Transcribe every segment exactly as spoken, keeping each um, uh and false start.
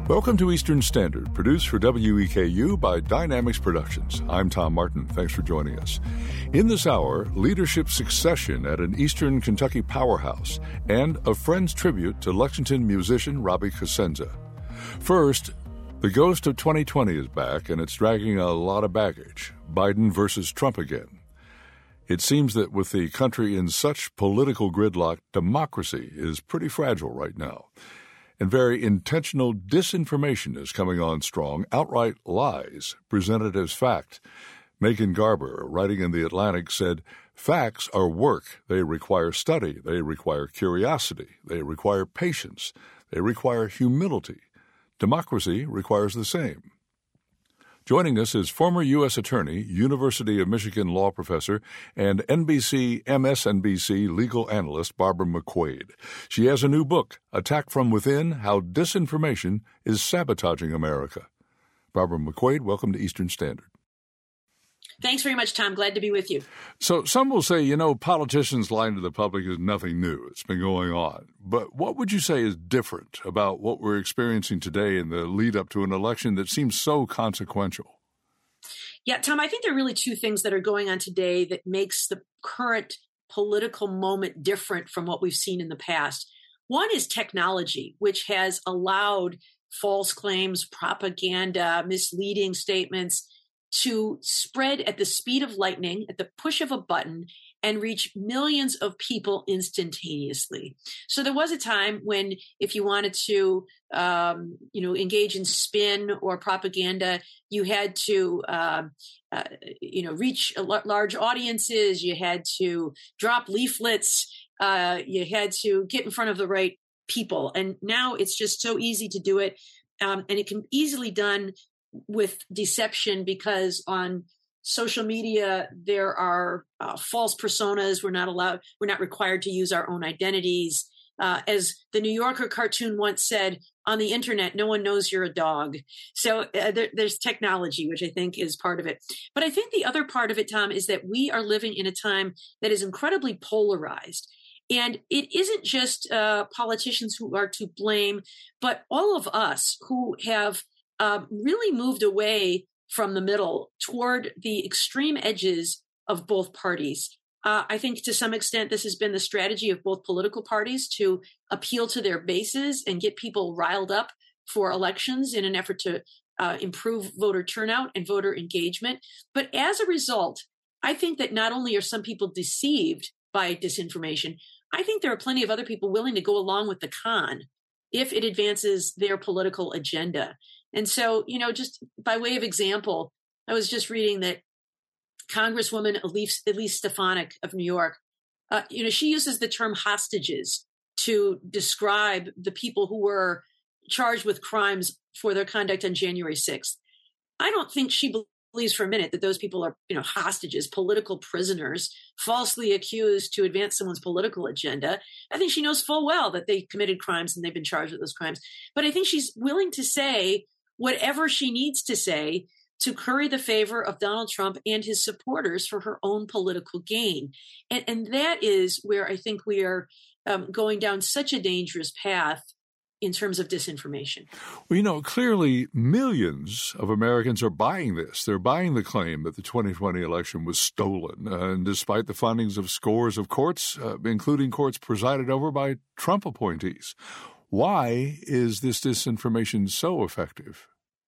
Welcome to Eastern Standard, produced for W E K U by Dynamics Productions. I'm Tom Martin. Thanks for joining us. In this hour, leadership succession at an Eastern Kentucky powerhouse and a friend's tribute to Lexington musician Robbie Cosenza. First, the ghost of twenty twenty is back, and it's dragging a lot of baggage. Biden versus Trump again. It seems that with the country in such political gridlock, democracy is pretty fragile right now. And very intentional disinformation is coming on strong, outright lies presented as fact. Megan Garber, writing in The Atlantic, said, "Facts are work. They require study. They require curiosity. They require patience. They require humility. Democracy requires the same." Joining us is former U S Attorney, University of Michigan law professor, and N B C M S N B C legal analyst Barbara McQuade. She has a new book, Attack from Within: How Disinformation is Sabotaging America. Barbara McQuade, welcome to Eastern Standard. Thanks very much, Tom. Glad to be with you. So some will say, you know, politicians lying to the public is nothing new. It's been going on. But what would you say is different about what we're experiencing today in the lead up to an election that seems so consequential? Yeah, Tom, I think there are really two things that are going on today that makes the current political moment different from what we've seen in the past. One is technology, which has allowed false claims, propaganda, misleading statements to spread at the speed of lightning, at the push of a button, and reach millions of people instantaneously. So there was a time when if you wanted to, um, you know, engage in spin or propaganda, you had to, uh, uh, you know, reach l- large audiences. You had to drop leaflets. Uh, you had to get in front of the right people. And now it's just so easy to do it. Um, and it can easily done with deception, because on social media, there are uh, false personas. We're not allowed, we're not required to use our own identities. Uh, as the New Yorker cartoon once said, on the internet, no one knows you're a dog. So uh, there, there's technology, which I think is part of it. But I think the other part of it, Tom, is that we are living in a time that is incredibly polarized. And it isn't just uh, politicians who are to blame, but all of us who have Uh, really moved away from the middle toward the extreme edges of both parties. Uh, I think to some extent, this has been the strategy of both political parties to appeal to their bases and get people riled up for elections in an effort to uh, improve voter turnout and voter engagement. But as a result, I think that not only are some people deceived by disinformation, I think there are plenty of other people willing to go along with the con if it advances their political agenda. And so, you know, just by way of example, I was just reading that Congresswoman Elise, Elise Stefanik of New York, uh, you know, she uses the term hostages to describe the people who were charged with crimes for their conduct on January sixth. I don't think she believes for a minute that those people are, you know, hostages, political prisoners, falsely accused to advance someone's political agenda. I think she knows full well that they committed crimes and they've been charged with those crimes. But I think she's willing to say whatever she needs to say to curry the favor of Donald Trump and his supporters for her own political gain. And, and that is where I think we are um, going down such a dangerous path in terms of disinformation. Well, you know, clearly millions of Americans are buying this. They're buying the claim that the twenty twenty election was stolen, uh, and despite the findings of scores of courts, uh, including courts presided over by Trump appointees. Why is this disinformation so effective?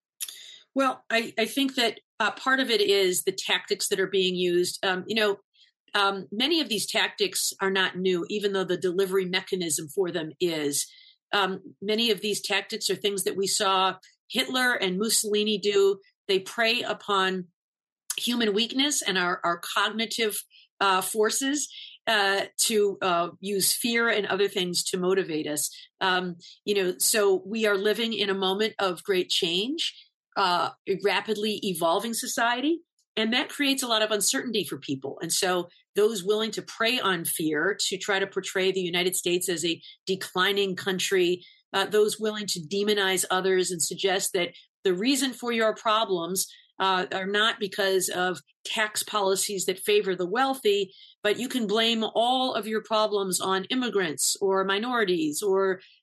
Well, I, I think that uh, part of it is the tactics that are being used. Um, you know, um, many of these tactics are not new, even though the delivery mechanism for them is. Um, many of these tactics are things that we saw Hitler and Mussolini do. They prey upon human weakness and our, our cognitive uh, forces uh, to uh, use fear and other things to motivate us. Um, you know, so we are living in a moment of great change, uh, a rapidly evolving society. And that creates a lot of uncertainty for people. And so those willing to prey on fear, to try to portray the United States as a declining country, uh, those willing to demonize others and suggest that the reason for your problems uh, are not because of tax policies that favor the wealthy, but you can blame all of your problems on immigrants or minorities or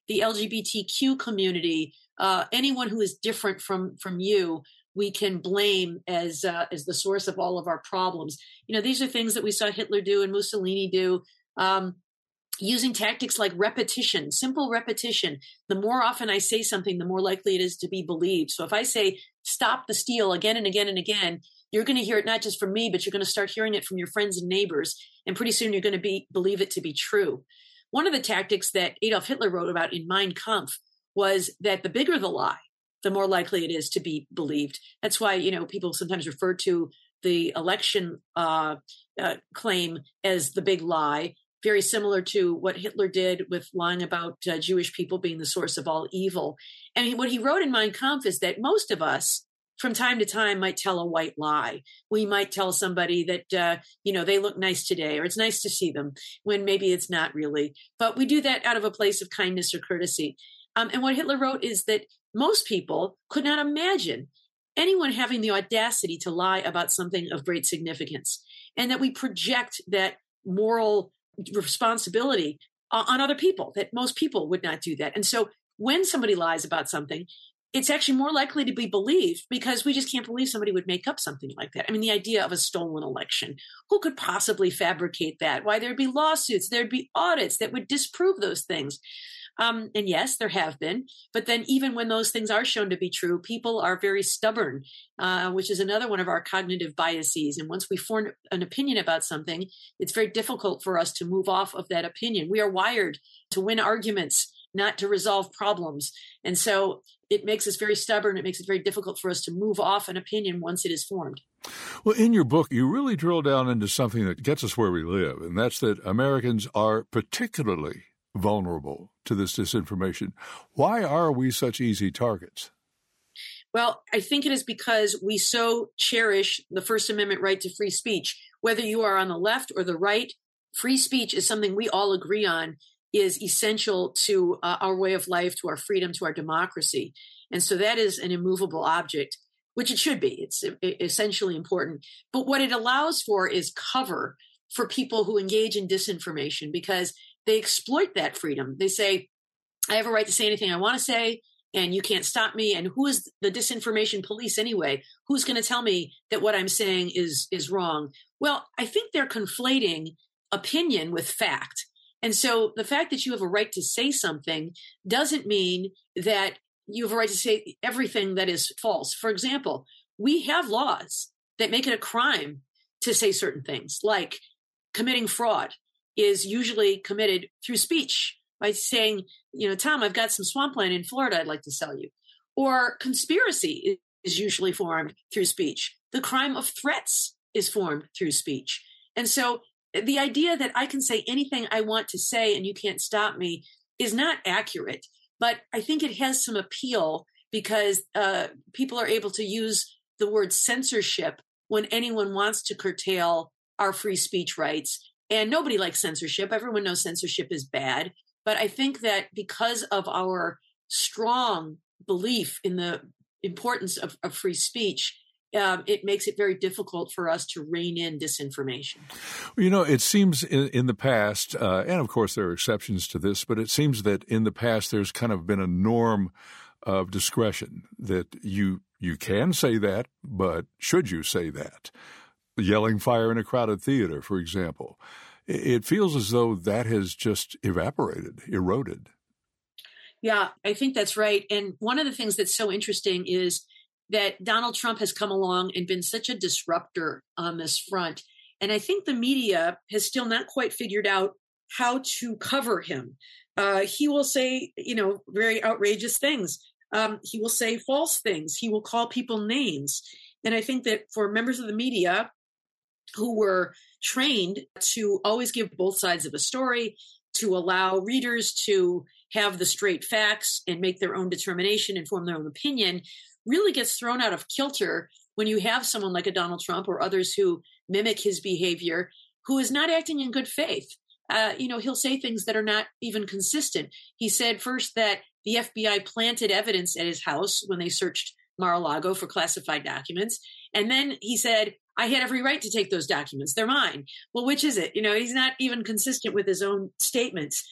the L G B T Q community, uh, anyone who is different from from you, we can blame as uh, as the source of all of our problems. You know, these are things that we saw Hitler do and Mussolini do, um, using tactics like repetition, simple repetition. The more often I say something, the more likely it is to be believed. So if I say, stop the steal again and again and again, you're going to hear it not just from me, but you're going to start hearing it from your friends and neighbors. And pretty soon you're going to be believe it to be true. One of the tactics that Adolf Hitler wrote about in Mein Kampf was that the bigger the lie, the more likely it is to be believed. That's why, you know, people sometimes refer to the election uh, uh, claim as the big lie, very similar to what Hitler did with lying about uh, Jewish people being the source of all evil. And he, what he wrote in Mein Kampf is that most of us, from time to time, might tell a white lie. We might tell somebody that, uh, you know, they look nice today, or it's nice to see them, when maybe it's not really. But we do that out of a place of kindness or courtesy. Um, and what Hitler wrote is that most people could not imagine anyone having the audacity to lie about something of great significance, and that we project that moral responsibility uh, on other people, that most people would not do that. And so when somebody lies about something, it's actually more likely to be believed, because we just can't believe somebody would make up something like that. I mean, the idea of a stolen election, who could possibly fabricate that? Why, there'd be lawsuits, there'd be audits that would disprove those things. Um, and yes, there have been. But then even when those things are shown to be true, people are very stubborn, uh, which is another one of our cognitive biases. And once we form an opinion about something, it's very difficult for us to move off of that opinion. We are wired to win arguments, not to resolve problems. And so it makes us very stubborn. It makes it very difficult for us to move off an opinion once it is formed. Well, in your book, you really drill down into something that gets us where we live, and that's that Americans are particularly vulnerable to this disinformation. Why are we such easy targets? Well, I think it is because we so cherish the First Amendment right to free speech. Whether you are on the left or the right, free speech is something we all agree on is essential to uh, our way of life, to our freedom, to our democracy. And so that is an immovable object, which it should be. It's essentially important. But what it allows for is cover for people who engage in disinformation, because they exploit that freedom. They say, I have a right to say anything I want to say, and you can't stop me. And who is the disinformation police anyway? Who's going to tell me that what I'm saying is, is wrong? Well, I think they're conflating opinion with fact. And so the fact that you have a right to say something doesn't mean that you have a right to say everything that is false. For example, we have laws that make it a crime to say certain things, like committing fraud is usually committed through speech by saying, you know, Tom, I've got some swampland in Florida I'd like to sell you. Or conspiracy is usually formed through speech. The crime of threats is formed through speech. And so the idea that I can say anything I want to say and you can't stop me is not accurate. But I think it has some appeal because uh, people are able to use the word censorship when anyone wants to curtail our free speech rights. And nobody likes censorship. Everyone knows censorship is bad. But I think that because of our strong belief in the importance of, of free speech, um, it makes it very difficult for us to rein in disinformation. You know, it seems in, in the past, uh, and of course there are exceptions to this, but it seems that in the past there's kind of been a norm of discretion that you you can say that, but should you say that? Yelling fire in a crowded theater, for example. It feels as though that has just evaporated, eroded. Yeah, I think that's right. And one of the things that's so interesting is that Donald Trump has come along and been such a disruptor on this front. And I think the media has still not quite figured out how to cover him. Uh, he will say, you know, very outrageous things. Um, he will say false things. He will call people names. And I think that for members of the media who were trained to always give both sides of a story, to allow readers to have the straight facts and make their own determination and form their own opinion, really gets thrown out of kilter when you have someone like a Donald Trump or others who mimic his behavior, who is not acting in good faith. Uh, you know, he'll say things that are not even consistent. He said first that the F B I planted evidence at his house when they searched Mar-a-Lago for classified documents. And then he said, I had every right to take those documents. They're mine. Well, which is it? You know, he's not even consistent with his own statements.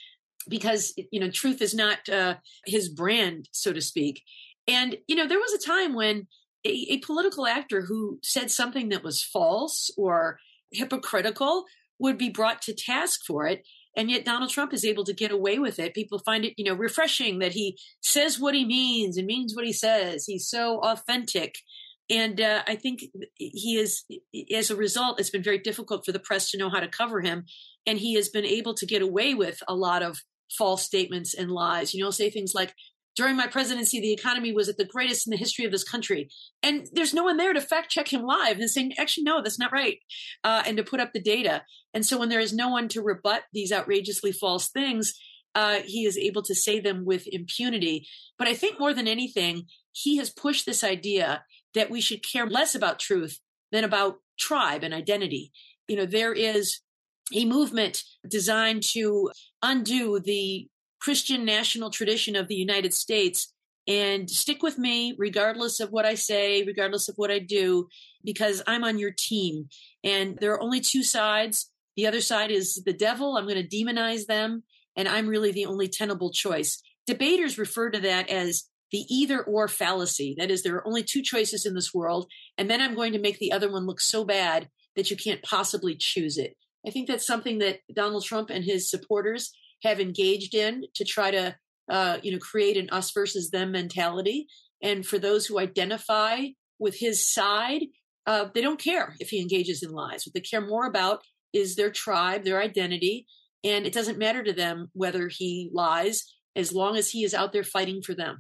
because, you know, truth is not uh, his brand, so to speak. And, you know, there was a time when a, a political actor who said something that was false or hypocritical would be brought to task for it. And yet Donald Trump is able to get away with it. People find it, you know, refreshing that he says what he means and means what he says. He's so authentic. And uh, I think he is, as a result, it's been very difficult for the press to know how to cover him. And he has been able to get away with a lot of false statements and lies. You know, say things like, during my presidency, the economy was at the greatest in the history of this country. And there's no one there to fact check him live and saying, actually, no, that's not right. Uh, and to put up the data. And so when there is no one to rebut these outrageously false things, uh, he is able to say them with impunity. But I think more than anything, he has pushed this idea that we should care less about truth than about tribe and identity. You know, there is a movement designed to undo the Christian national tradition of the United States and stick with me regardless of what I say, regardless of what I do, because I'm on your team. And there are only two sides. The other side is the devil. I'm going to demonize them. And I'm really the only tenable choice. Debaters refer to that as the either or fallacy. That is, there are only two choices in this world. And then I'm going to make the other one look so bad that you can't possibly choose it. I think that's something that Donald Trump and his supporters have engaged in to try to, uh, you know, create an us versus them mentality. And for those who identify with his side, uh, they don't care if he engages in lies. What they care more about is their tribe, their identity. And it doesn't matter to them whether he lies, as long as he is out there fighting for them.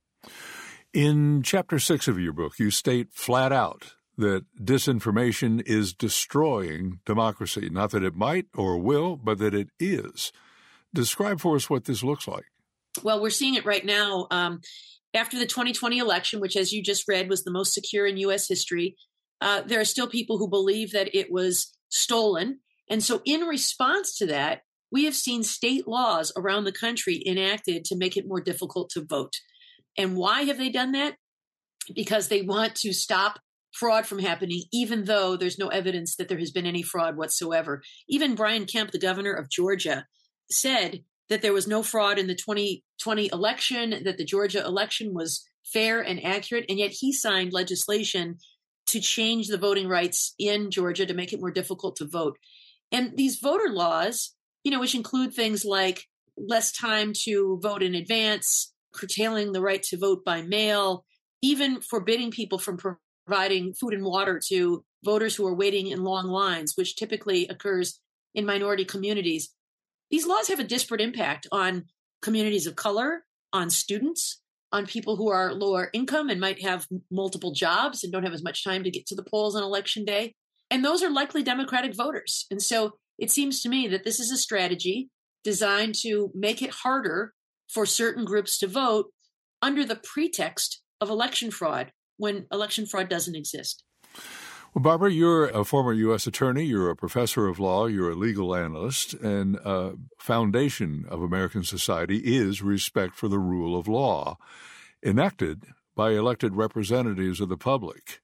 In chapter six of your book, you state flat out that disinformation is destroying democracy. Not that it might or will, but that it is. Describe for us what this looks like. Well, we're seeing it right now. Um, after the twenty twenty election, which, as you just read, was the most secure in U S history, uh, there are still people who believe that it was stolen. And so in response to that, we have seen state laws around the country enacted to make it more difficult to vote. And why have they done that? Because they want to stop fraud from happening, even though there's no evidence that there has been any fraud whatsoever. Even Brian Kemp, the governor of Georgia, said that there was no fraud in the twenty twenty election, that the Georgia election was fair and accurate, and yet he signed legislation to change the voting rights in Georgia to make it more difficult to vote. And these voter laws, you know, which include things like less time to vote in advance, curtailing the right to vote by mail, even forbidding people from providing food and water to voters who are waiting in long lines, which typically occurs in minority communities. These laws have a disparate impact on communities of color, on students, on people who are lower income and might have multiple jobs and don't have as much time to get to the polls on election day. And those are likely Democratic voters. And so it seems to me that this is a strategy designed to make it harder for certain groups to vote under the pretext of election fraud, when election fraud doesn't exist. Well, Barbara, you're a former U S attorney, you're a professor of law, you're a legal analyst, and a foundation of American society is respect for the rule of law, enacted by elected representatives of the public.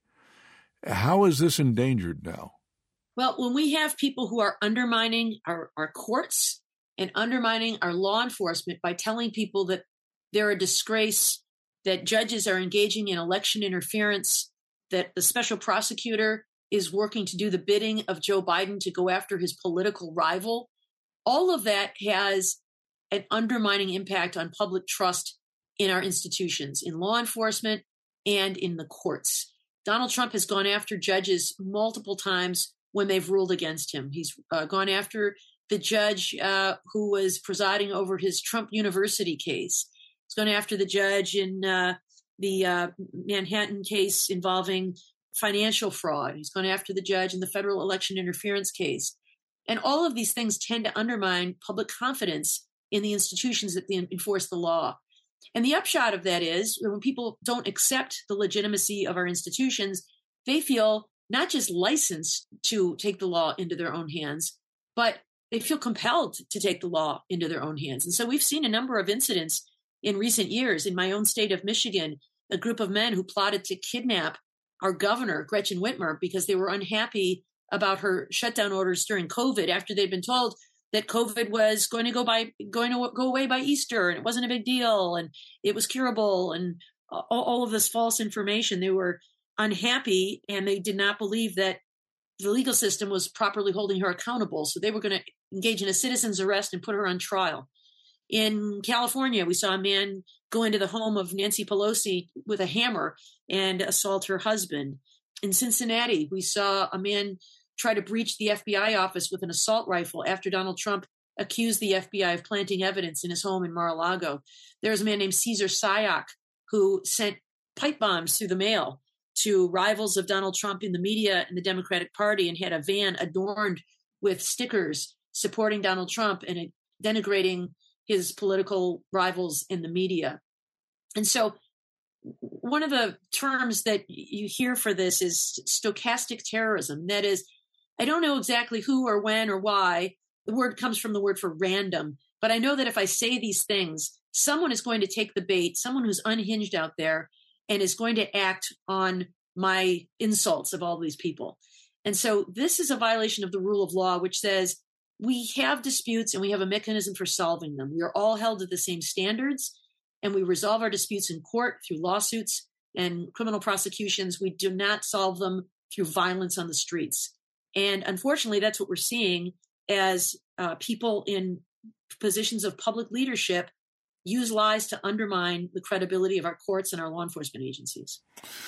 How is this endangered now? Well, when we have people who are undermining our, our courts and undermining our law enforcement by telling people that they're a disgrace, that judges are engaging in election interference, that the special prosecutor is working to do the bidding of Joe Biden to go after his political rival, all of that has an undermining impact on public trust in our institutions, in law enforcement and in the courts. Donald Trump has gone after judges multiple times when they've ruled against him. He's uh, gone after the judge uh, who was presiding over his Trump University case. He's gone after the judge in uh, the uh, Manhattan case involving financial fraud. He's gone after the judge in the federal election interference case. And all of these things tend to undermine public confidence in the institutions that enforce the law. And the upshot of that is when people don't accept the legitimacy of our institutions, they feel not just licensed to take the law into their own hands, but they feel compelled to take the law into their own hands. And so we've seen a number of incidents in recent years. In my own state of Michigan, a group of men who plotted to kidnap our governor, Gretchen Whitmer, because they were unhappy about her shutdown orders during COVID after they'd been told, that COVID was going to go by, going to go away by Easter, and it wasn't a big deal, and it was curable, and all, all of this false information. They were unhappy, and they did not believe that the legal system was properly holding her accountable. So they were going to engage in a citizen's arrest and put her on trial. In California, we saw a man go into the home of Nancy Pelosi with a hammer and assault her husband. In Cincinnati, we saw a man try to breach the F B I office with an assault rifle after Donald Trump accused the F B I of planting evidence in his home in Mar-a-Lago. There was a man named Cesar Sayoc who sent pipe bombs through the mail to rivals of Donald Trump in the media and the Democratic Party, and had a van adorned with stickers supporting Donald Trump and denigrating his political rivals in the media. And so one of the terms that you hear for this is stochastic terrorism. That is, I don't know exactly who or when or why. The word comes from the word for random. But I know that if I say these things, someone is going to take the bait, someone who's unhinged out there, and is going to act on my insults of all these people. And so this is a violation of the rule of law, which says we have disputes and we have a mechanism for solving them. We are all held to the same standards, and we resolve our disputes in court through lawsuits and criminal prosecutions. We do not solve them through violence on the streets. And unfortunately, that's what we're seeing as uh, people in positions of public leadership use lies to undermine the credibility of our courts and our law enforcement agencies.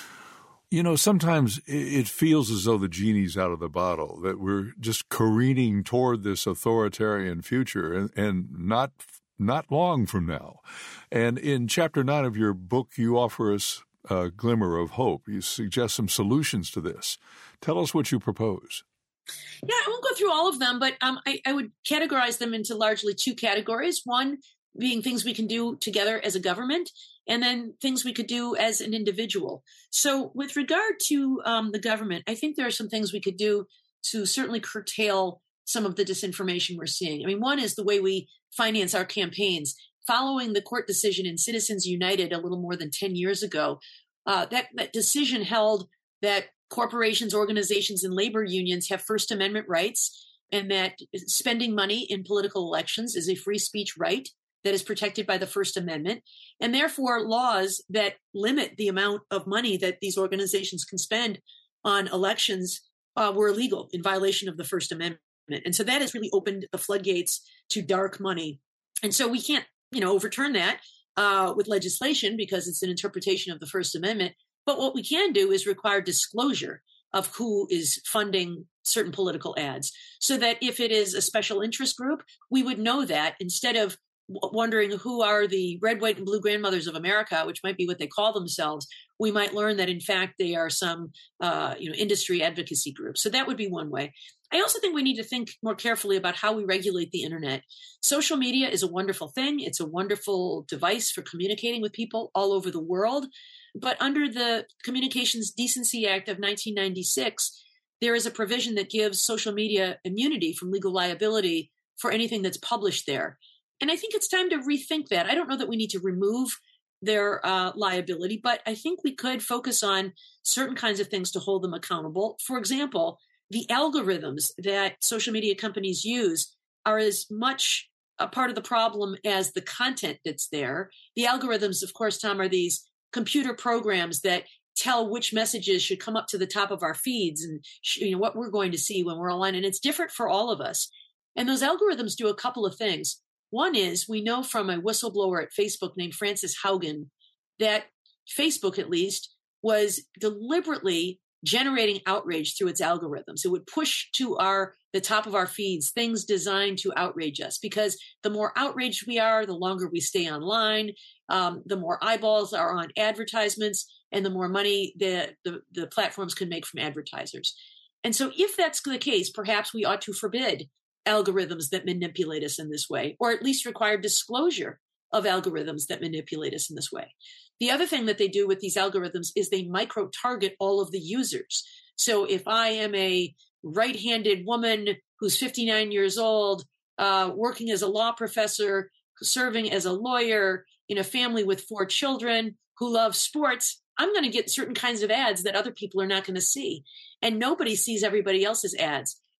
You know, sometimes it feels as though the genie's out of the bottle, that we're just careening toward this authoritarian future, and, and not not long from now. And in chapter nine of your book, you offer us a glimmer of hope. You suggest some solutions to this. Tell us what you propose. Yeah, I won't go through all of them, but um, I, I would categorize them into largely two categories. One being things we can do together as a government, and then things we could do as an individual. So with regard to um, the government, I think there are some things we could do to certainly curtail some of the disinformation we're seeing. I mean, one is the way we finance our campaigns. Following the court decision in Citizens United a little more than ten years ago, uh, that, that decision held that corporations, organizations, and labor unions have First Amendment rights, and that spending money in political elections is a free speech right that is protected by the First Amendment. And therefore, laws that limit the amount of money that these organizations can spend on elections uh, were illegal in violation of the First Amendment. And so that has really opened the floodgates to dark money. And so we can't, you know, overturn that uh, with legislation because it's an interpretation of the First Amendment. But what we can do is require disclosure of who is funding certain political ads, so that if it is a special interest group, we would know that instead of wondering who are the red, white, and blue grandmothers of America, which might be what they call themselves, we might learn that, in fact, they are some uh, you know, industry advocacy group. So that would be one way. I also think we need to think more carefully about how we regulate the internet. Social media is a wonderful thing. It's a wonderful device for communicating with people all over the world. But under the Communications Decency Act of nineteen ninety-six, there is a provision that gives social media immunity from legal liability for anything that's published there. And I think it's time to rethink that. I don't know that we need to remove their uh, liability, but I think we could focus on certain kinds of things to hold them accountable. For example, the algorithms that social media companies use are as much a part of the problem as the content that's there. The algorithms, of course, Tom, are these computer programs that tell which messages should come up to the top of our feeds and you know what we're going to see when we're online. And it's different for all of us. And those algorithms do a couple of things. One is we know from a whistleblower at Facebook named Frances Haugen that Facebook, at least, was deliberately generating outrage through its algorithms. It would push to our the top of our feeds things designed to outrage us, because the more outraged we are, the longer we stay online, um, the more eyeballs are on advertisements, and the more money the, the, the platforms can make from advertisers. And so if that's the case, perhaps we ought to forbid algorithms that manipulate us in this way, or at least require disclosure of algorithms that manipulate us in this way. The other thing that they do with these algorithms is they micro-target all of the users. So if I am a right-handed woman who's fifty-nine years old, uh, working as a law professor, serving as a lawyer in a family with four children who love sports, I'm going to get certain kinds of ads that other people are not going to see. And nobody sees everybody else's ads.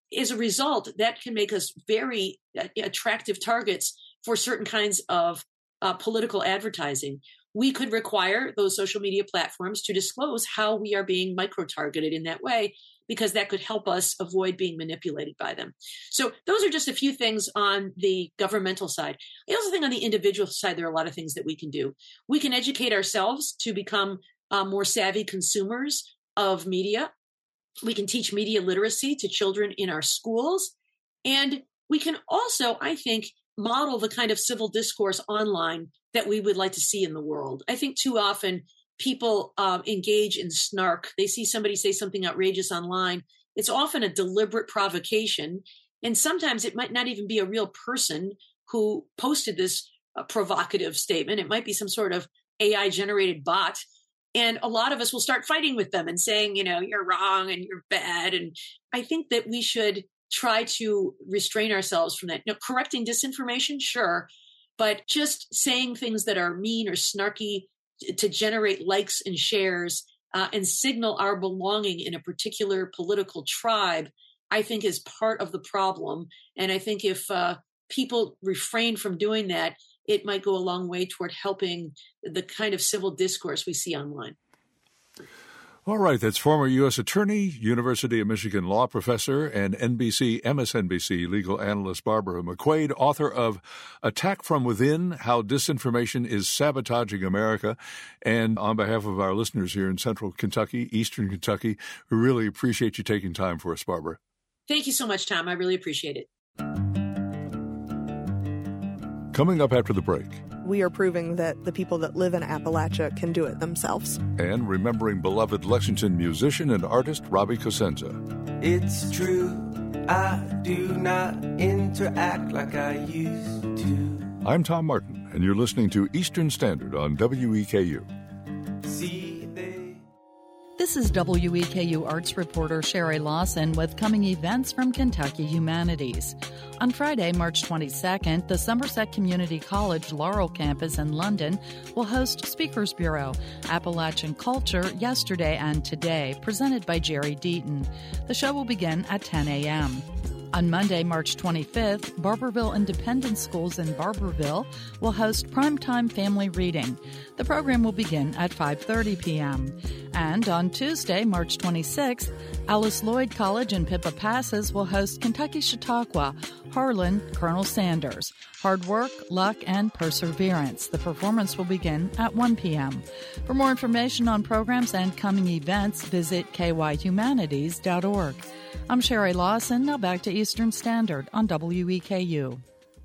as a result, that can make us very attractive targets for certain kinds of uh, political advertising. We could require those social media platforms to disclose how we are being micro-targeted in that way, because that could help us avoid being manipulated by them. So those are just a few things on the governmental side. I also think on the individual side, there are a lot of things that we can do. We can educate ourselves to become uh, more savvy consumers of media. We can teach media literacy to children in our schools. And we can also, I think, model the kind of civil discourse online that we would like to see in the world. I think too often people um, engage in snark. They see somebody say something outrageous online. It's often a deliberate provocation. And sometimes it might not even be a real person who posted this uh, provocative statement. It might be some sort of A I-generated bot. And a lot of us will start fighting with them and saying, you know, you're wrong and you're bad. And I think that we should try to restrain ourselves from that. You know, correcting disinformation, sure, but just saying things that are mean or snarky to generate likes and shares uh, and signal our belonging in a particular political tribe, I think is part of the problem. And I think if uh, people refrain from doing that, it might go a long way toward helping the kind of civil discourse we see online. All right, that's former U S Attorney, University of Michigan law professor, and N B C, M S N B C legal analyst Barbara McQuade, author of Attack from Within, How Disinformation is Sabotaging America. And on behalf of our listeners here in Central Kentucky, Eastern Kentucky, we really appreciate you taking time for us, Barbara. Thank you so much, Tom. I really appreciate it. Coming up after the break. We are proving that the people that live in Appalachia can do it themselves. And remembering beloved Lexington musician and artist Robbie Cosenza. It's true, I do not interact like I used to. I'm Tom Martin, and you're listening to Eastern Standard on W E K U. See, they... This is W E K U arts reporter Sherry Lawson with coming events from Kentucky Humanities. On Friday, March twenty-second, the Somerset Community College Laurel campus in London will host Speakers Bureau, Appalachian Culture, Yesterday and Today, presented by Jerry Deaton. The show will begin at ten a.m. On Monday, March twenty-fifth, Barbourville Independent Schools in Barbourville will host Primetime Family Reading. The program will begin at five thirty p.m. And on Tuesday, March twenty-sixth, Alice Lloyd College in Pippa Passes will host Kentucky Chautauqua, Harlan, Colonel Sanders. Hard work, luck, and perseverance. The performance will begin at one p.m. For more information on programs and coming events, visit k y humanities dot org. I'm Sherry Lawson. Now back to Eastern Standard on W E K U.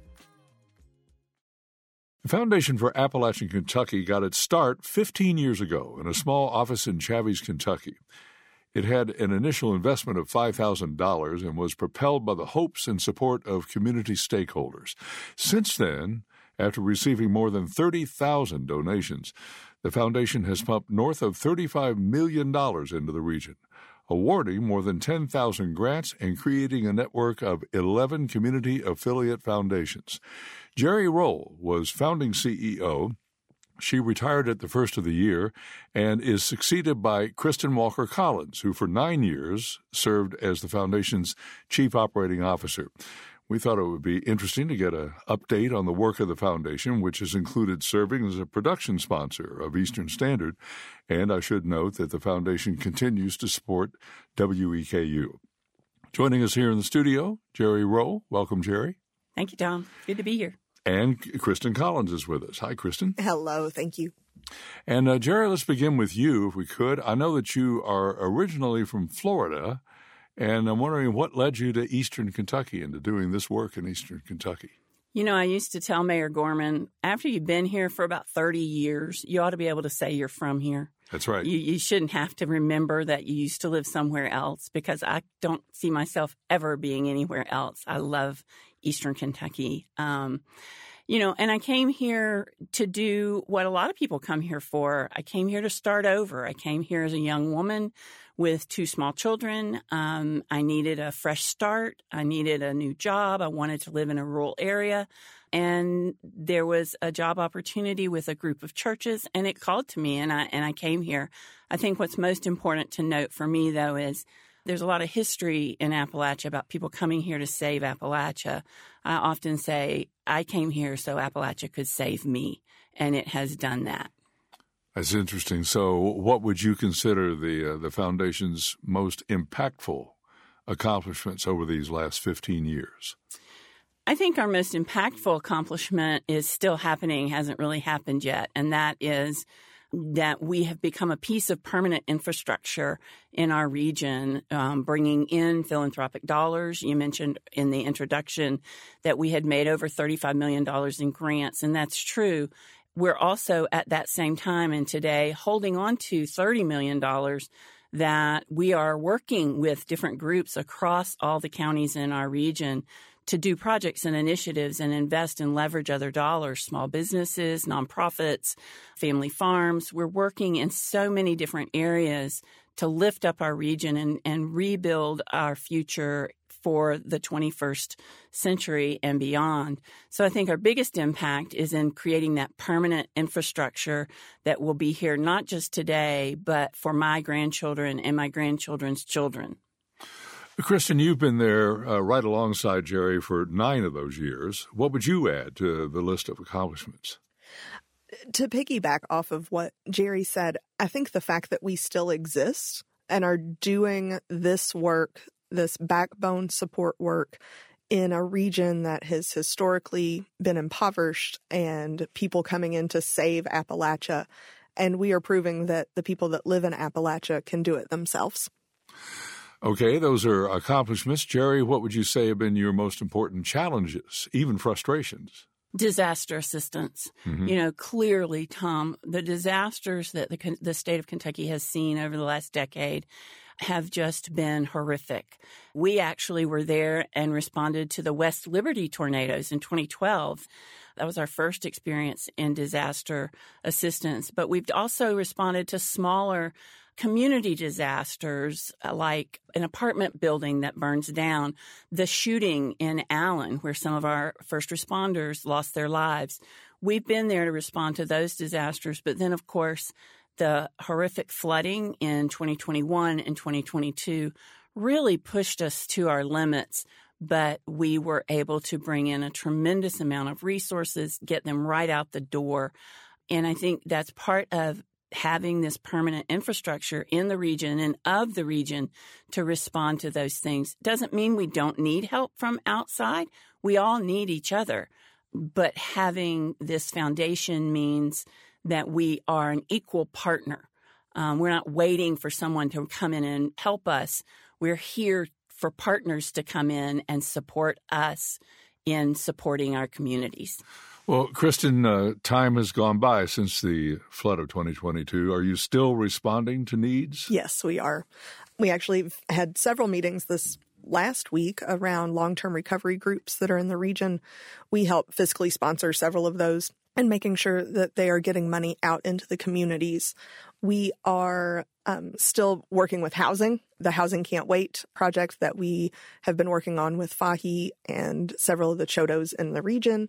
The Foundation for Appalachian Kentucky got its start fifteen years ago in a small office in Chavis, Kentucky. It had an initial investment of five thousand dollars and was propelled by the hopes and support of community stakeholders. Since then, after receiving more than thirty thousand donations, the foundation has pumped north of thirty-five million dollars into the region, awarding more than ten thousand grants and creating a network of eleven community affiliate foundations. Jerry Roll was founding C E O. She retired at the first of the year and is succeeded by Kristen Walker Collins, who for nine years served as the foundation's chief operating officer. We thought it would be interesting to get an update on the work of the foundation, which has included serving as a production sponsor of Eastern Standard. And I should note that the foundation continues to support W E K U. Joining us here in the studio, Jerry Rowe. Welcome, Jerry. Thank you, Tom. Good to be here. And Kristen Collins is with us. Hi, Kristen. Hello. Thank you. And uh, Jerry, let's begin with you, if we could. I know that you are originally from Florida, and I'm wondering what led you to Eastern Kentucky and to doing this work in Eastern Kentucky. You know, I used to tell Mayor Gorman, after you've been here for about thirty years, you ought to be able to say you're from here. That's right. You, you shouldn't have to remember that you used to live somewhere else, because I don't see myself ever being anywhere else. I love Eastern Kentucky. Um, you know, and I came here to do what a lot of people come here for. I came here to start over. I came here as a young woman with two small children. Um, I needed a fresh start. I needed a new job. I wanted to live in a rural area. And there was a job opportunity with a group of churches, and it called to me, and I and I came here. I think what's most important to note for me, though, is There's a lot of history in Appalachia about people coming here to save Appalachia. I often say, I came here so Appalachia could save me, and it has done that. That's interesting. So what would you consider the uh, the foundation's most impactful accomplishments over these last fifteen years? I think our most impactful accomplishment is still happening, hasn't really happened yet, and that is that we have become a piece of permanent infrastructure in our region, um, bringing in philanthropic dollars. You mentioned in the introduction that we had made over thirty-five million dollars in grants, and that's true. We're also at that same time and today holding on to thirty million dollars that we are working with different groups across all the counties in our region to do projects and initiatives and invest and leverage other dollars, small businesses, nonprofits, family farms. We're working in so many different areas to lift up our region and, and rebuild our future for the twenty-first century and beyond. So I think our biggest impact is in creating that permanent infrastructure that will be here not just today, but for my grandchildren and my grandchildren's children. Kristen, you've been there uh, right alongside Jerry for nine of those years. What would you add to the list of accomplishments? To piggyback off of what Jerry said, I think the fact that we still exist and are doing this work, this backbone support work in a region that has historically been impoverished and people coming in to save Appalachia, and we are proving that the people that live in Appalachia can do it themselves. Okay, those are accomplishments. Jerry, what would you say have been your most important challenges, even frustrations? Disaster assistance. Mm-hmm. You know, clearly, Tom, the disasters that the, the state of Kentucky has seen over the last decade have just been horrific. We actually were there and responded to the West Liberty tornadoes in twenty twelve. That was our first experience in disaster assistance. But we've also responded to smaller community disasters like an apartment building that burns down, the shooting in Allen where some of our first responders lost their lives. We've been there to respond to those disasters. But then, of course, the horrific flooding in twenty twenty-one and twenty twenty-two really pushed us to our limits. But we were able to bring in a tremendous amount of resources, get them right out the door. And I think that's part of having this permanent infrastructure in the region and of the region to respond to those things. Doesn't mean we don't need help from outside. We all need each other. But having this foundation means that we are an equal partner. Um, we're not waiting for someone to come in and help us. We're here for partners to come in and support us in supporting our communities. Well, Kristen, uh, time has gone by since the flood of twenty twenty-two. Are you still responding to needs? Yes, we are. We actually had several meetings this last week around long-term recovery groups that are in the region. We help fiscally sponsor several of those and making sure that they are getting money out into the communities. We are um, still working with housing, the Housing Can't Wait project that we have been working on with Fahy and several of the Chodos in the region,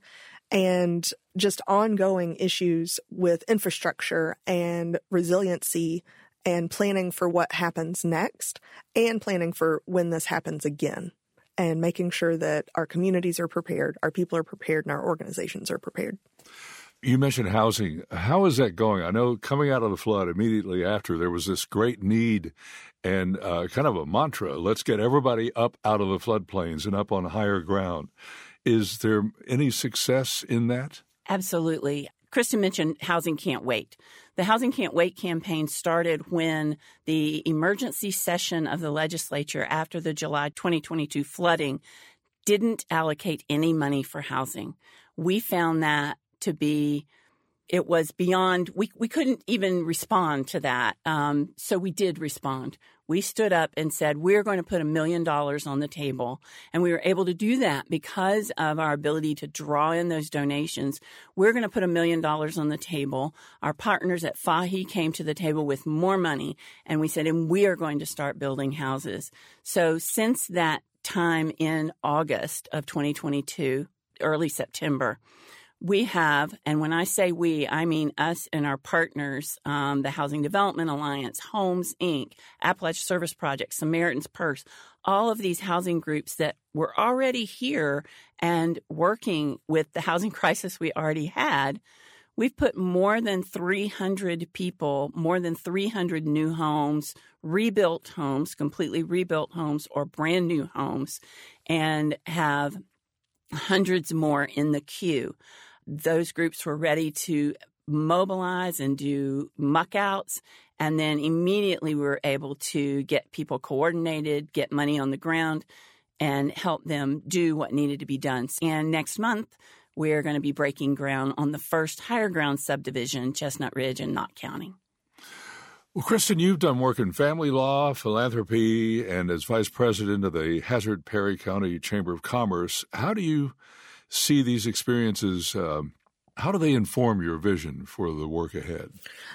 and just ongoing issues with infrastructure and resiliency and planning for what happens next and planning for when this happens again, and making sure that our communities are prepared, our people are prepared, and our organizations are prepared. You mentioned housing. How is that going? I know coming out of the flood immediately after, there was this great need and uh, kind of a mantra, let's get everybody up out of the floodplains and up on higher ground. Is there any success in that? Absolutely. Kristen mentioned Housing Can't Wait. The Housing Can't Wait campaign started when the emergency session of the legislature after the July twenty twenty-two flooding didn't allocate any money for housing. We found that to be, it was beyond, we, we couldn't even respond to that. Um, so we did respond. We stood up and said, we're going to put a million dollars on the table. And we were able to do that because of our ability to draw in those donations. We're going to put a million dollars on the table. Our partners at Fahy came to the table with more money. And we said, and we are going to start building houses. So since that time in August of twenty twenty-two, early September, we have, and when I say we, I mean us and our partners, um, the Housing Development Alliance, Homes, Incorporated, Appalachia Service Project, Samaritan's Purse, all of these housing groups that were already here and working with the housing crisis we already had. We've put more than three hundred people, more than three hundred new homes, rebuilt homes, completely rebuilt homes, or brand new homes, and have hundreds more in the queue. Those groups were ready to mobilize and do muck outs, and then immediately we were able to get people coordinated, get money on the ground, and help them do what needed to be done. And next month, we're going to be breaking ground on the first higher ground subdivision, Chestnut Ridge in Knott County. Well, Kristen, you've done work in family law, philanthropy, and as vice president of the Hazard Perry County Chamber of Commerce. How do you see these experiences? Um, how do they inform your vision for the work ahead?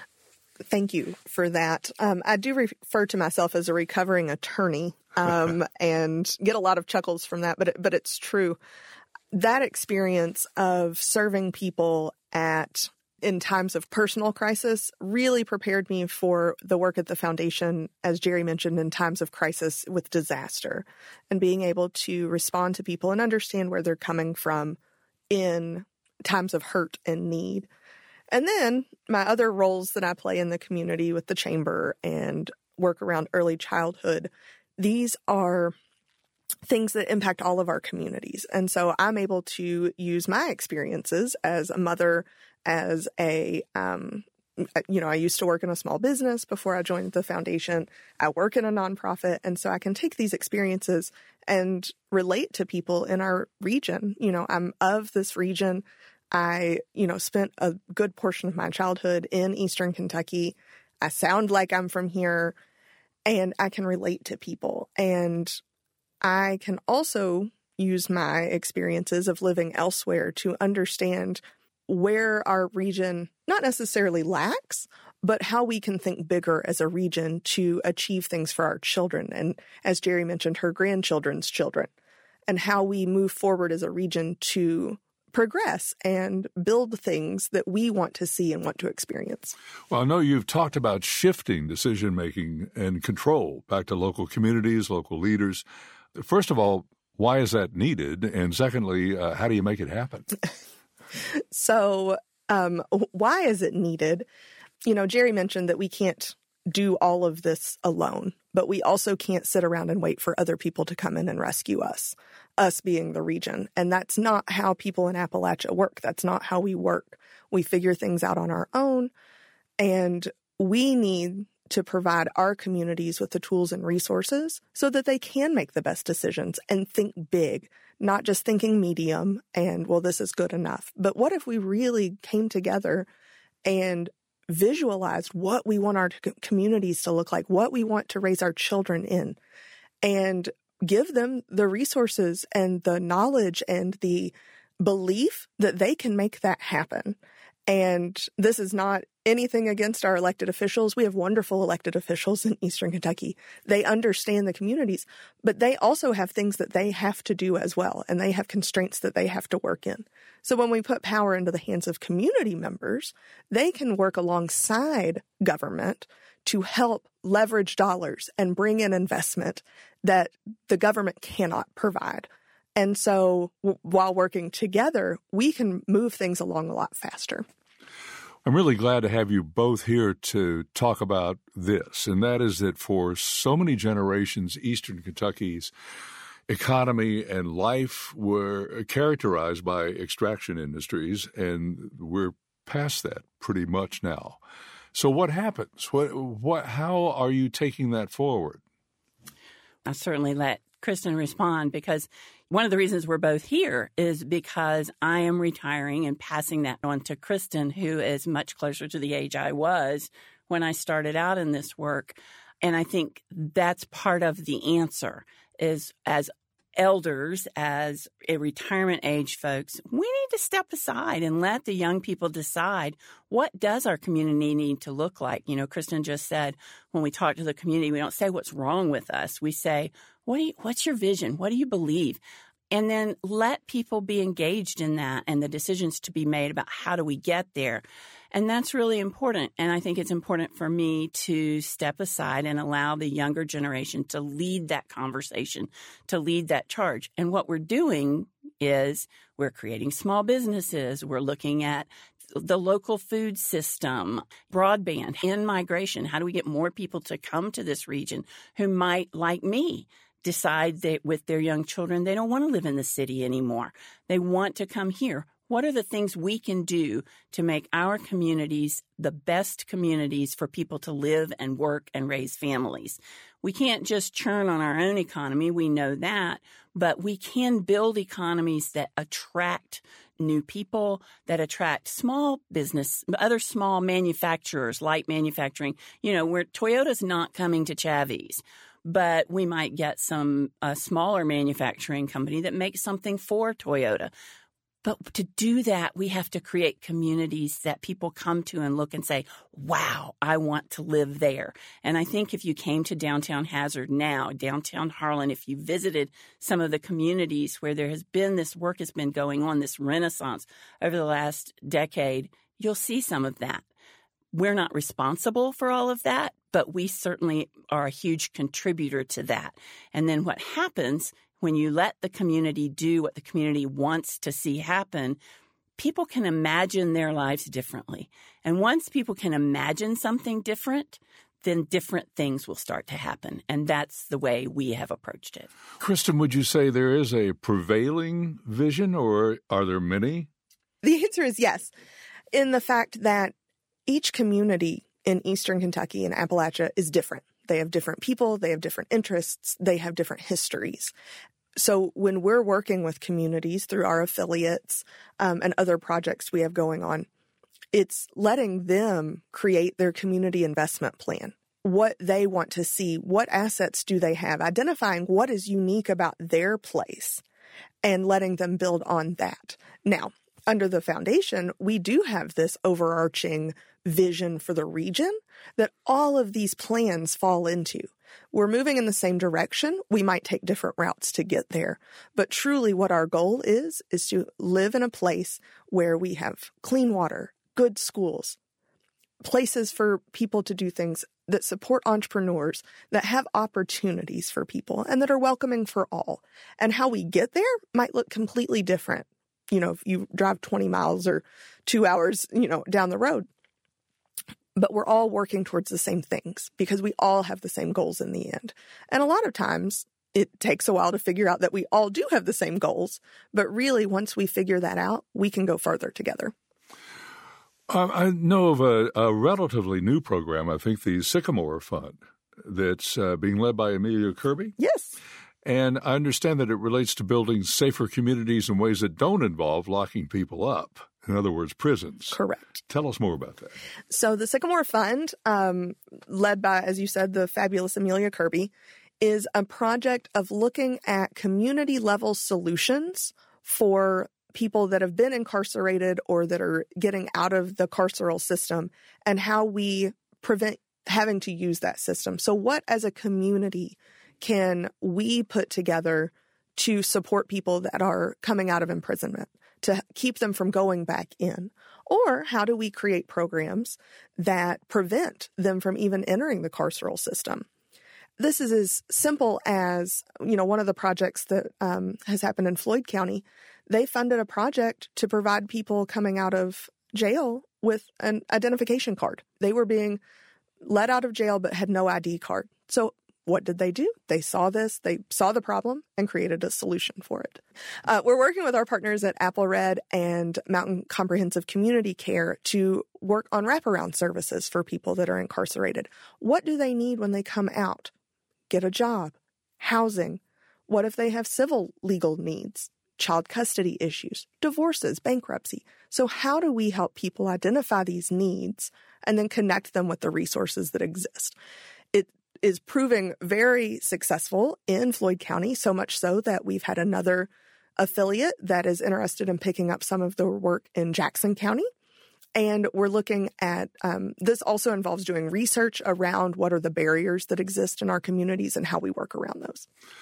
Thank you for that. Um, I do refer to myself as a recovering attorney um, and get a lot of chuckles from that, but it, but it's true. That experience of serving people at in times of personal crisis really prepared me for the work at the foundation, as Jerry mentioned, in times of crisis with disaster, and being able to respond to people and understand where they're coming from in times of hurt and need. And then my other roles that I play in the community with the chamber and work around early childhood, these are things that impact all of our communities. And so I'm able to use my experiences as a mother, as a, um, you know, I used to work in a small business before I joined the foundation. I work in a nonprofit. And so I can take these experiences and relate to people in our region. You know, I'm of this region. I, you know, spent a good portion of my childhood in Eastern Kentucky. I sound like I'm from here, and I can relate to people. And I can also use my experiences of living elsewhere to understand where our region not necessarily lacks, but how we can think bigger as a region to achieve things for our children. And as Jerry mentioned, her grandchildren's children, and how we move forward as a region to progress and build things that we want to see and want to experience. Well, I know you've talked about shifting decision-making and control back to local communities, local leaders. First of all, why is that needed? And secondly, uh, how do you make it happen? So um, why is it needed? You know, Jerry mentioned that we can't do all of this alone, but we also can't sit around and wait for other people to come in and rescue us, us being the region. And that's not how people in Appalachia work. That's not how we work. We figure things out on our own, and we need to provide our communities with the tools and resources so that they can make the best decisions and think big, not just thinking medium and, well, this is good enough. But what if we really came together and visualized what we want our communities to look like, what we want to raise our children in, and give them the resources and the knowledge and the belief that they can make that happen. And this is not anything against our elected officials. We have wonderful elected officials in Eastern Kentucky. They understand the communities, but they also have things that they have to do as well, and they have constraints that they have to work in. So when we put power into the hands of community members, they can work alongside government to help leverage dollars and bring in investment that the government cannot provide. And so w- while working together, we can move things along a lot faster. I'm really glad to have you both here to talk about this, and that is that for so many generations, Eastern Kentucky's economy and life were characterized by extraction industries, and we're past that pretty much now. So what happens? What, what, how are you taking that forward? I certainly let Kristen respond, because one of the reasons we're both here is because I am retiring and passing that on to Kristen, who is much closer to the age I was when I started out in this work. And I think that's part of the answer is, as elders, as a retirement age folks, we need to step aside and let the young people decide, what does our community need to look like? You know, Kristen just said, when we talk to the community, we don't say what's wrong with us. We say, what do you, what's your vision? What do you believe? and then let people be engaged in that and the decisions to be made about how do we get there. And that's really important. And I think it's important for me to step aside and allow the younger generation to lead that conversation, to lead that charge. And what we're doing is we're creating small businesses. We're looking at the local food system, broadband, in-migration. How do we get more people to come to this region who might, like me, decide that with their young children, they don't want to live in the city anymore. They want to come here. What are the things we can do to make our communities the best communities for people to live and work and raise families? We can't just churn on our own economy. We know that. But we can build economies that attract new people, that attract small business, other small manufacturers, light manufacturing. You know, where Toyota's not coming to Chavy's, but we might get some a smaller manufacturing company that makes something for Toyota. But to do that, we have to create communities that people come to and look and say, wow, I want to live there. And I think if you came to downtown Hazard now, downtown Harlan, if you visited some of the communities where there has been this work has been going on, this renaissance over the last decade, you'll see some of that. We're not responsible for all of that, but we certainly are a huge contributor to that. And then what happens when you let the community do what the community wants to see happen, people can imagine their lives differently. And once people can imagine something different, then different things will start to happen. And that's the way we have approached it. Kristen, would you say there is a prevailing vision, or are there many? The answer is yes, in the fact that each community in Eastern Kentucky and Appalachia is different. They have different people, they have different interests, they have different histories. So when we're working with communities through our affiliates um, and other projects we have going on, it's letting them create their community investment plan, what they want to see, what assets do they have, identifying what is unique about their place and letting them build on that. Now, under the foundation, we do have this overarching vision for the region that all of these plans fall into. We're moving in the same direction. We might take different routes to get there. But truly what our goal is, is to live in a place where we have clean water, good schools, places for people to do things that support entrepreneurs, that have opportunities for people, and that are welcoming for all. And how we get there might look completely different. You know, if you drive twenty miles or two hours, you know, down the road. But we're all working towards the same things because we all have the same goals in the end. And a lot of times it takes a while to figure out that we all do have the same goals. But really, once we figure that out, we can go further together. Um, I know of a, a relatively new program, I think the Sycamore Fund, that's uh, being led by Amelia Kirby. Yes. And I understand that it relates to building safer communities in ways that don't involve locking people up. In other words, prisons. Correct. Tell us more about that. So the Sycamore Fund, um, led by, as you said, the fabulous Amelia Kirby, is a project of looking at community-level solutions for people that have been incarcerated or that are getting out of the carceral system and how we prevent having to use that system. So what, as a community, can we put together to support people that are coming out of imprisonment, to keep them from going back in? Or how do we create programs that prevent them from even entering the carceral system? This is as simple as, you know, one of the projects that um, has happened in Floyd County. They funded a project to provide people coming out of jail with an identification card. They were being let out of jail but had no I D card. So what did they do? They saw this, they saw the problem, and created a solution for it. Uh, we're working with our partners at Apple Red and Mountain Comprehensive Community Care to work on wraparound services for people that are incarcerated. What do they need when they come out? Get a job, housing. What if they have civil legal needs, child custody issues, divorces, bankruptcy? So how do we help people identify these needs and then connect them with the resources that exist? It is proving very successful in Floyd County, so much so that we've had another affiliate that is interested in picking up some of the work in Jackson County. And we're looking at, um, this also involves doing research around what are the barriers that exist in our communities and how we work around those.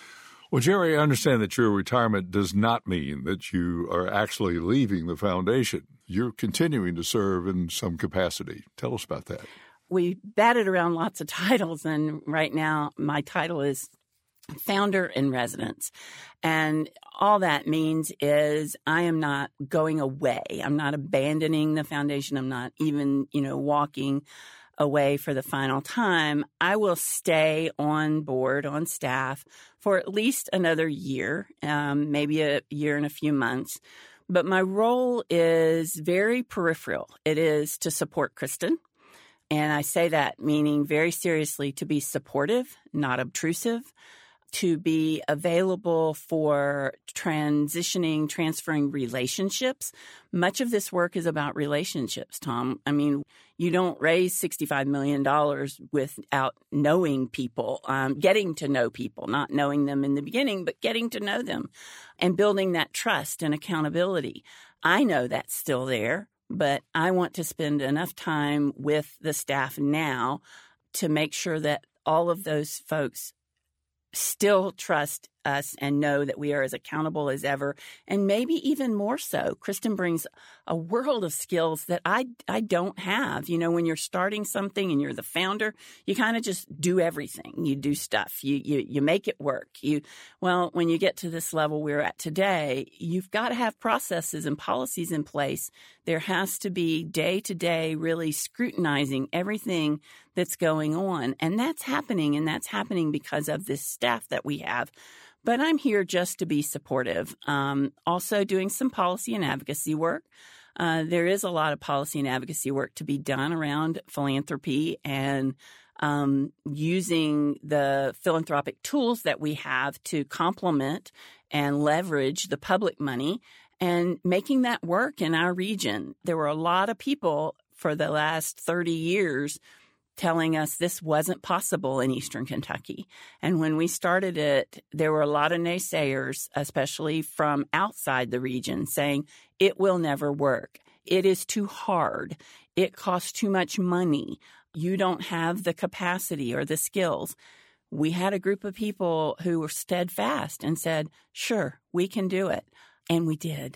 Well, Jerry, I understand that your retirement does not mean that you are actually leaving the foundation. You're continuing to serve in some capacity. Tell us about that. We batted around lots of titles, and right now my title is founder in residence. And all that means is I am not going away. I'm not abandoning the foundation. I'm not even, you know, walking away for the final time. I will stay on board, on staff, for at least another year, um, maybe a year and a few months. But my role is very peripheral. It is to support Kristen. And I say that meaning very seriously to be supportive, not obtrusive, to be available for transitioning, transferring relationships. Much of this work is about relationships, Tom. I mean, you don't raise sixty-five million dollars without knowing people, um, getting to know people, not knowing them in the beginning, but getting to know them and building that trust and accountability. I know that's still there, but I want to spend enough time with the staff now to make sure that all of those folks still trust us and know that we are as accountable as ever, and maybe even more so. Kristen brings a world of skills that I, I don't have. You know, when you're starting something and you're the founder, you kind of just do everything. You do stuff. You, you you make it work. You well, when you get to this level we're at today, you've got to have processes and policies in place. There has to be day-to-day really scrutinizing everything that's going on. And that's happening, and that's happening because of this staff that we have. But I'm here just to be supportive. Um, also doing some policy and advocacy work. Uh, there is a lot of policy and advocacy work to be done around philanthropy and um, using the philanthropic tools that we have to complement and leverage the public money and making that work in our region. There were a lot of people for the last thirty years telling us this wasn't possible in Eastern Kentucky. And when we started it, there were a lot of naysayers, especially from outside the region, saying it will never work. It is too hard. It costs too much money. You don't have the capacity or the skills. We had a group of people who were steadfast and said, sure, we can do it. And we did.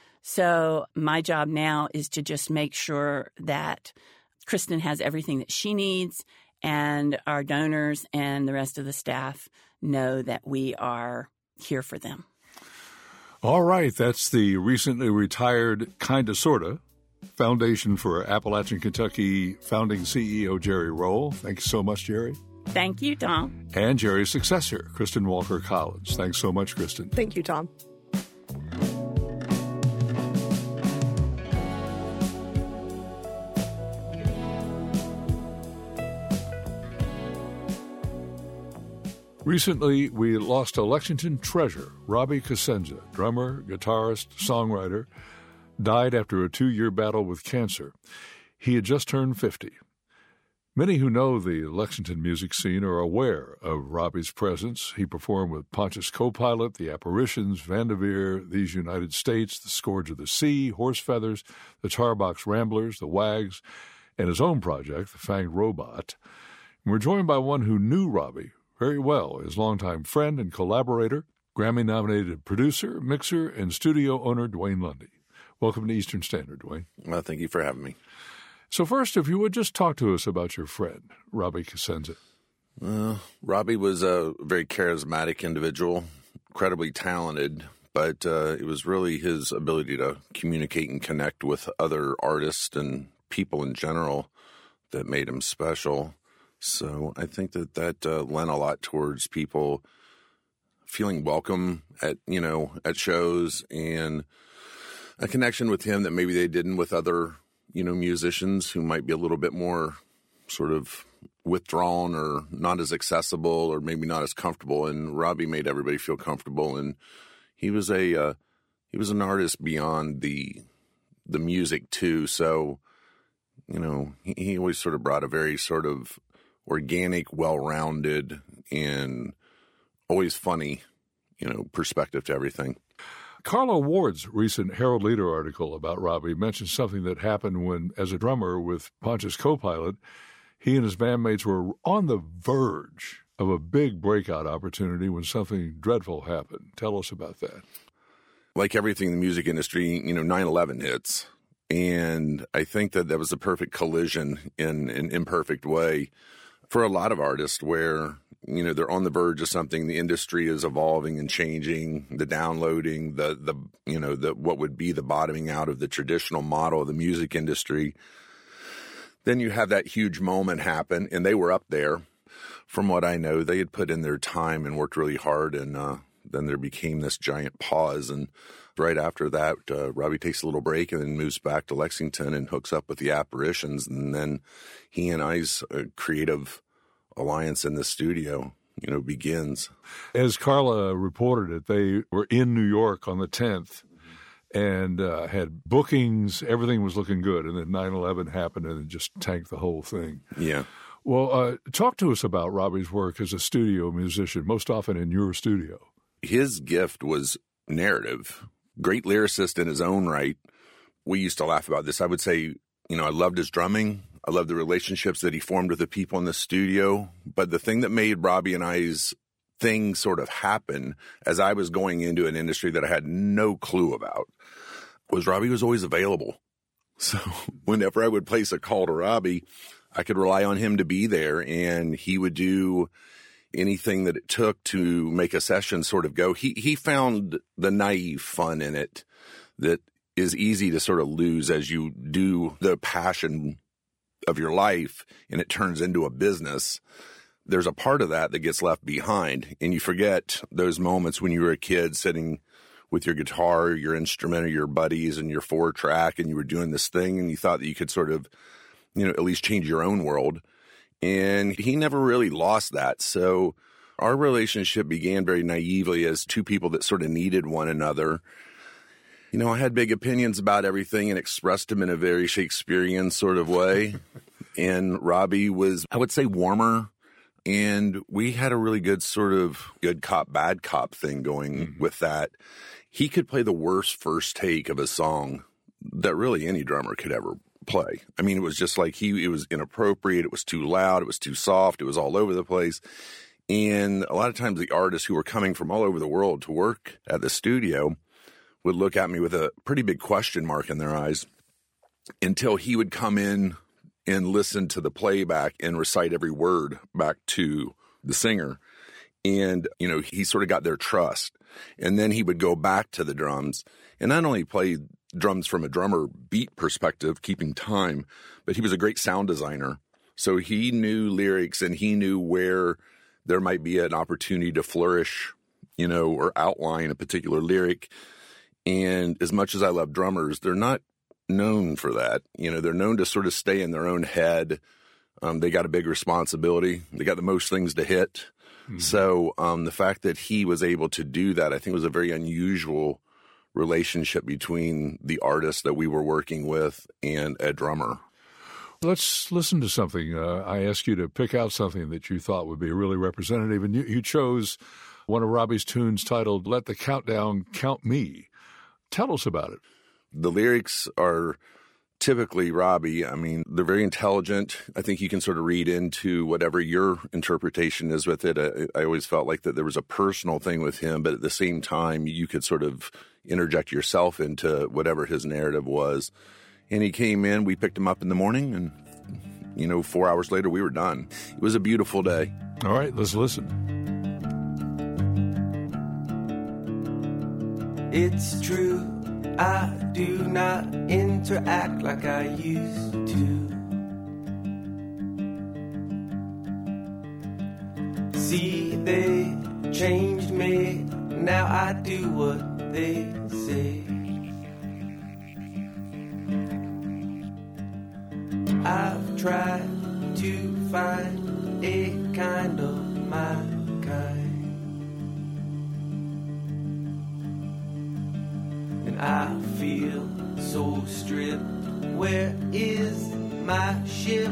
So my job now is to just make sure that Kristen has everything that she needs, and our donors and the rest of the staff know that we are here for them. All right. That's the recently retired, kinda sorta, Foundation for Appalachian Kentucky founding C E O Jerry Roll. Thanks so much, Jerry. Thank you, Tom. And Jerry's successor, Kristen Walker Collins. Thanks so much, Kristen. Thank you, Tom. Recently, we lost a Lexington treasure. Robbie Cosenza, drummer, guitarist, songwriter, died after a two-year battle with cancer. He had just turned fifty. Many who know the Lexington music scene are aware of Robbie's presence. He performed with Pontius Copilot, The Apparitions, Vanderveer, These United States, The Scourge of the Sea, Horse Feathers, The Tarbox Ramblers, The Wags, and his own project, The Fanged Robot. And we're joined by one who knew Robbie very well, his longtime friend and collaborator, Grammy-nominated producer, mixer, and studio owner Duane Lundy. Welcome to Eastern Standard, Duane. Well, thank you for having me. So first, if you would just talk to us about your friend, Robbie Cosenza. Uh, Robbie was a very charismatic individual, incredibly talented, but uh, it was really his ability to communicate and connect with other artists and people in general that made him special. So I think that that uh, lent a lot towards people feeling welcome at, you know, at shows, and a connection with him that maybe they didn't with other, you know, musicians who might be a little bit more sort of withdrawn or not as accessible or maybe not as comfortable. And Robbie made everybody feel comfortable. And he was a, uh, he was an artist beyond the, the music too. So, you know, he, he always sort of brought a very sort of organic, well-rounded, and always funny, you know, perspective to everything. Carla Ward's recent Herald Leader article about Robbie mentions something that happened when, as a drummer with Pontius Copilot, he and his bandmates were on the verge of a big breakout opportunity when something dreadful happened. Tell us about that. Like everything in the music industry, you know, nine eleven hits. And I think that that was a perfect collision in an imperfect way for a lot of artists where, you know, they're on the verge of something. The industry is evolving and changing, the downloading, the, the you know, the what would be the bottoming out of the traditional model of the music industry. Then you have that huge moment happen, and they were up there. From what I know, they had put in their time and worked really hard, and uh, then there became this giant pause. And right after that, uh, Robbie takes a little break and then moves back to Lexington and hooks up with the Apparitions. And then he and I's uh, creative alliance in the studio, you know, begins. As Carla reported it, they were in New York on the tenth and uh, had bookings. Everything was looking good. And then nine eleven happened and it just tanked the whole thing. Yeah. Well, uh, talk to us about Robbie's work as a studio musician, most often in your studio. His gift was narrative. Great lyricist in his own right. We used to laugh about this. I would say, you know, I loved his drumming. I loved the relationships that he formed with the people in the studio. But the thing that made Robbie and I's thing sort of happen as I was going into an industry that I had no clue about was Robbie was always available. So whenever I would place a call to Robbie, I could rely on him to be there, and he would do anything that it took to make a session sort of go. He he found the naive fun in it that is easy to sort of lose as you do the passion of your life and it turns into a business. There's a part of that that gets left behind, and you forget those moments when you were a kid sitting with your guitar, your instrument, or your buddies and your four track, and you were doing this thing and you thought that you could sort of, you know, at least change your own world. And he never really lost that. So our relationship began very naively as two people that sort of needed one another. You know, I had big opinions about everything and expressed them in a very Shakespearean sort of way. And Robbie was, I would say, warmer. And we had a really good sort of good cop, bad cop thing going mm-hmm. with that. He could play the worst first take of a song that really any drummer could ever play. I mean, it was just like he, it was inappropriate. It was too loud. It was too soft. It was all over the place. And a lot of times the artists who were coming from all over the world to work at the studio would look at me with a pretty big question mark in their eyes until he would come in and listen to the playback and recite every word back to the singer. And, you know, he sort of got their trust. And then he would go back to the drums and not only play drums from a drummer beat perspective, keeping time, but he was a great sound designer. So he knew lyrics and he knew where there might be an opportunity to flourish, you know, or outline a particular lyric. And as much as I love drummers, they're not known for that. You know, they're known to sort of stay in their own head. Um, they got a big responsibility. They got the most things to hit. Mm-hmm. So um, the fact that he was able to do that, I think was a very unusual relationship between the artist that we were working with and a drummer. Let's listen to something. Uh, I asked you to pick out something that you thought would be really representative, and you, you chose one of Robbie's tunes titled Let the Countdown Count Me. Tell us about it. The lyrics are typically Robbie. I mean, they're very intelligent. I think you can sort of read into whatever your interpretation is with it. I, I always felt like that there was a personal thing with him, but at the same time, you could sort of interject yourself into whatever his narrative was. And he came in, we picked him up in the morning, and, you know, four hours later, we were done. It was a beautiful day. All right, let's listen. It's true, I do not interact like I used to. See, they changed me, now I do what they say. I've tried to find a kind of my kind, and I feel so stripped. Where is my ship?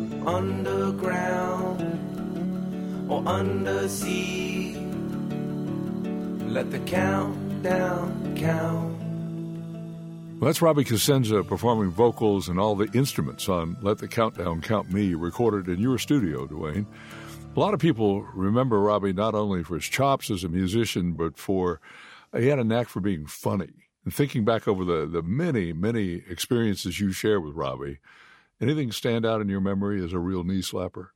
Underground or undersea? Let the countdown count. Well, that's Robbie Cosenza performing vocals and all the instruments on Let the Countdown Count Me, recorded in your studio, Duane. A lot of people remember Robbie not only for his chops as a musician, but for he had a knack for being funny. And thinking back over the, the many, many experiences you share with Robbie, anything stand out in your memory as a real knee slapper?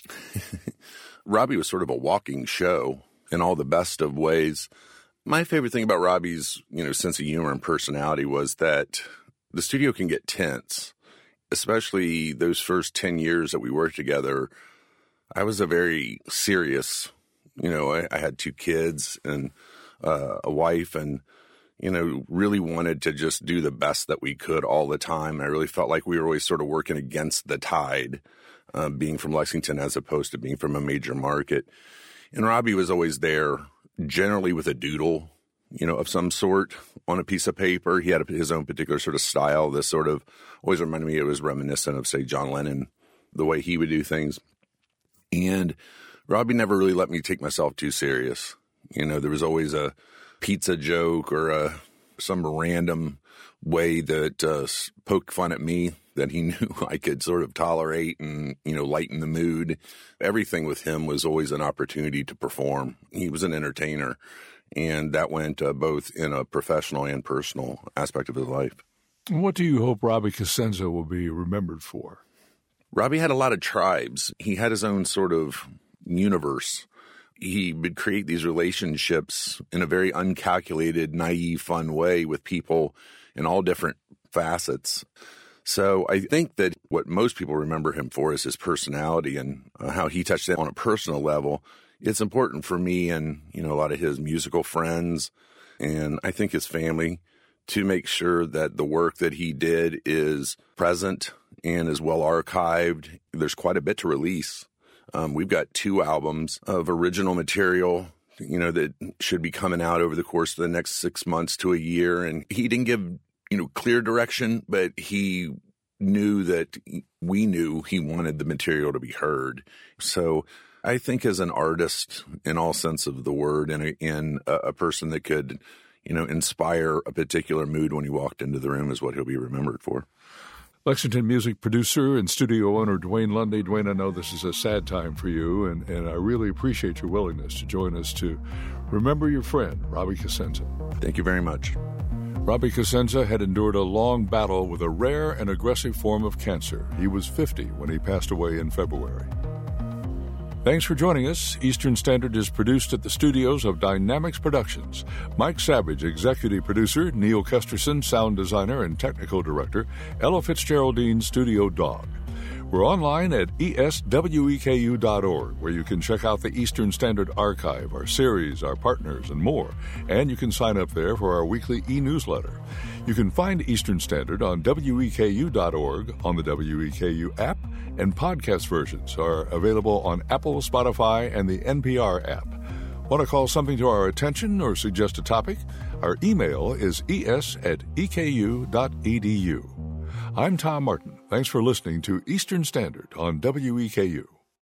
Robbie was sort of a walking show in all the best of ways. My favorite thing about Robbie's, you know, sense of humor and personality was that the studio can get tense, especially those first ten years that we worked together. I was a very serious, you know, I, I had two kids and uh, a wife and, you know, really wanted to just do the best that we could all the time. I really felt like we were always sort of working against the tide, uh, being from Lexington as opposed to being from a major market. And Robbie was always there, generally with a doodle, you know, of some sort on a piece of paper. He had his own particular sort of style. This sort of always reminded me, it was reminiscent of, say, John Lennon, the way he would do things. And Robbie never really let me take myself too serious. You know, there was always a pizza joke or a, some random way that uh, poked fun at me that he knew I could sort of tolerate and, you know, lighten the mood. Everything with him was always an opportunity to perform. He was an entertainer, and that went uh, both in a professional and personal aspect of his life. What do you hope Robbie Cosenza will be remembered for? Robbie had a lot of tribes. He had his own sort of universe. He would create these relationships in a very uncalculated, naive, fun way with people in all different facets. So I think that what most people remember him for is his personality and uh, how he touched it on a personal level. It's important for me and, you know, a lot of his musical friends and I think his family to make sure that the work that he did is present and is well archived. There's quite a bit to release. Um, we've got two albums of original material, you know, that should be coming out over the course of the next six months to a year. And he didn't give, you know, clear direction, but he knew that we knew he wanted the material to be heard. So I think as an artist, in all sense of the word, and a, and a, a person that could, you know, inspire a particular mood when he walked into the room is what he'll be remembered for. Lexington music producer and studio owner Duane Lundy. Duane, I know this is a sad time for you, and, and I really appreciate your willingness to join us to remember your friend, Robbie Cosenza. Thank you very much. Robbie Cosenza had endured a long battle with a rare and aggressive form of cancer. He was fifty when he passed away in February. Thanks for joining us. Eastern Standard is produced at the studios of Dynamics Productions. Mike Savage, executive producer, Neil Kesterson, sound designer and technical director, Ella Fitzgeraldine, studio dog. We're online at E S W E K U dot org, where you can check out the Eastern Standard Archive, our series, our partners, and more. And you can sign up there for our weekly e-newsletter. You can find Eastern Standard on W E K U dot org, on the W E K U app, and podcast versions are available on Apple, Spotify, and the N P R app. Want to call something to our attention or suggest a topic? Our email is es at e k u dot e d u. I'm Tom Martin. Thanks for listening to Eastern Standard on W E K U.